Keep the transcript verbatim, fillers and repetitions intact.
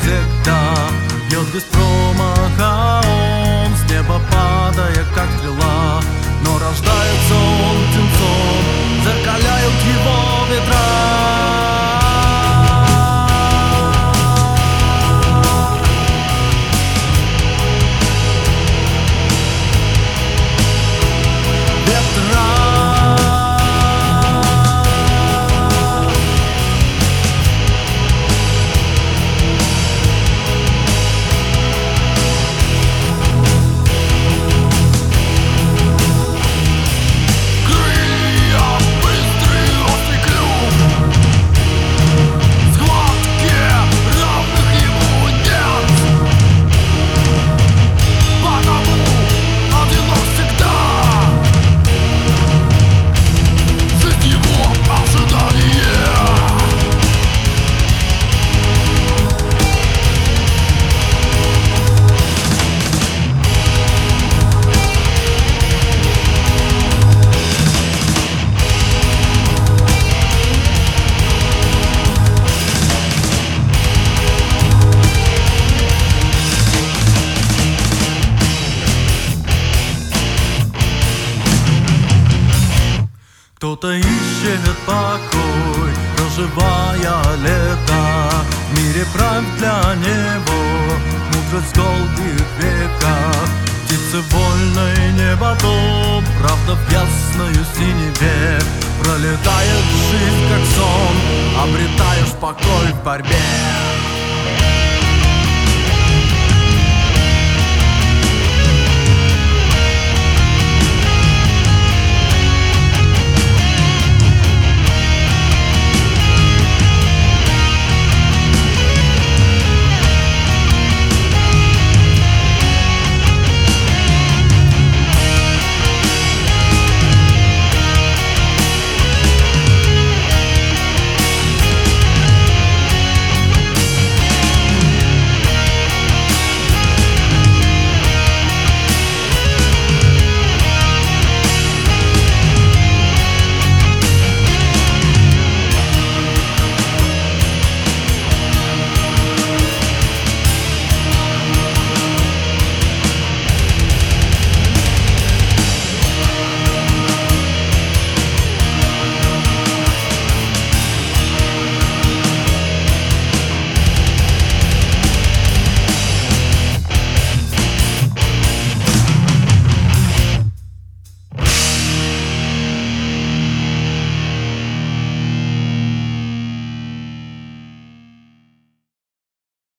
всегда. Бьет без промаха он, с неба падая, как стрела. Но рождается он птенцом, закаляют его ветра. Кто-то ищет покой, проживая лето. В мире правь для него мудрость в долгих веках. Птицы вольной небо то, правда в ясною синеве. Пролетает жизнь как сон, обретаешь покой в борьбе.